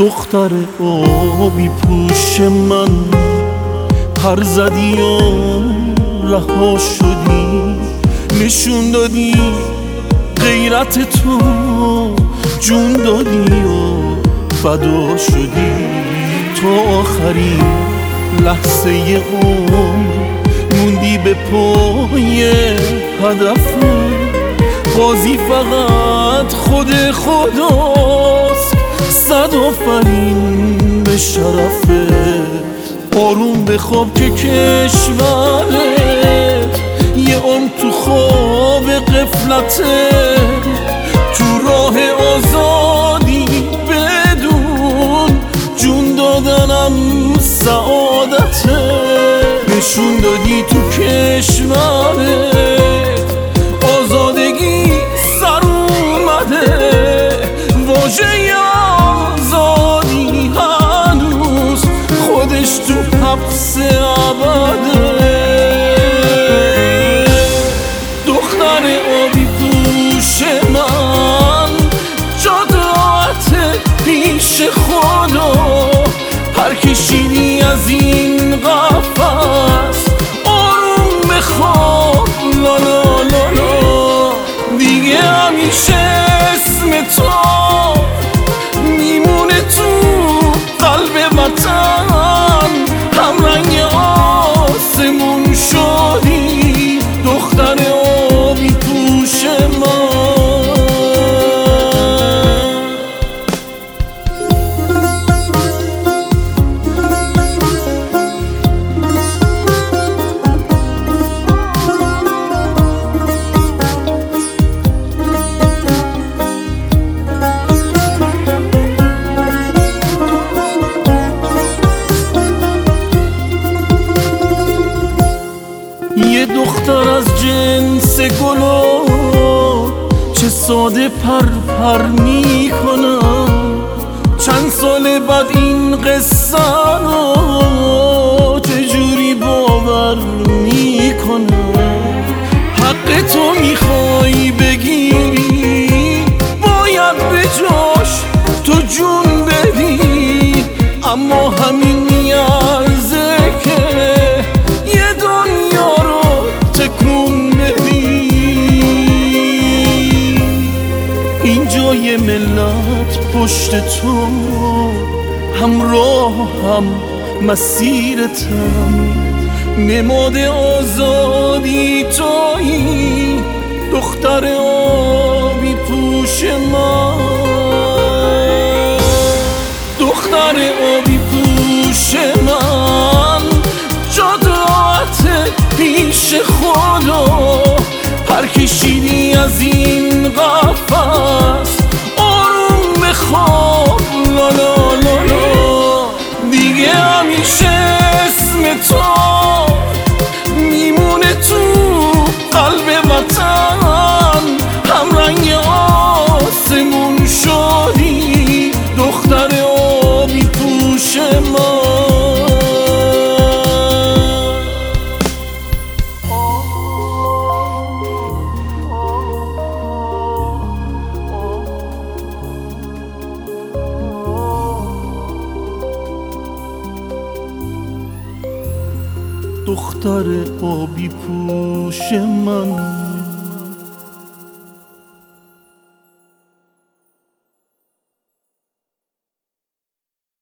دختر آبی پوش من، پر زدی و رها شدی، نشون دادی غیرت تو، جون دادی و فدا شدی. تا آخرین لحظه عمر موندی به پای هدف، قاضی فقط خود خداست. صد آفرین به شرفت، آروم بخواب که کشورت یه عمر تو خواب غفلته، تو راه آزادی بدون جون دادنم سعادته. نشون دادی تو کشورت آزادگی سر اومده، واژه آزادی هنوز خودش تو حبس ابده. دختر آبی پوش من، جادات پیش خدا، پر کشیدی از این قفس، آروم بخواب لا لا لا لا. دیگه همیشه اسم تو میمونه تو قلب وطن، هم رنگ آسمون شدی دختر آبی پوش من. یه دختر از جنس گلو، چه ساده پر پر میکنم، چند سال بعد این قصه رو چجوری باور میکنم. حق تو میخوای بگیری، باید به جاش تو جون بدی، اما همین میارزه که یه دنیا رو تکون بدی. اینجا یه ملت پشت تو، همراه هم مسیرتم، نماد آزادی تویی دختر آبی پوش من. دختر آبی پوش من، جادات پیش خدا، پر کشیدی از این قفس، آروم بخواب لا لا لا لا. دیگه همیشه اسم تو میمونه تو قلب وطن، هم رنگ آسمون شدی دختر آبی پوش من. دختر آبی پوش من.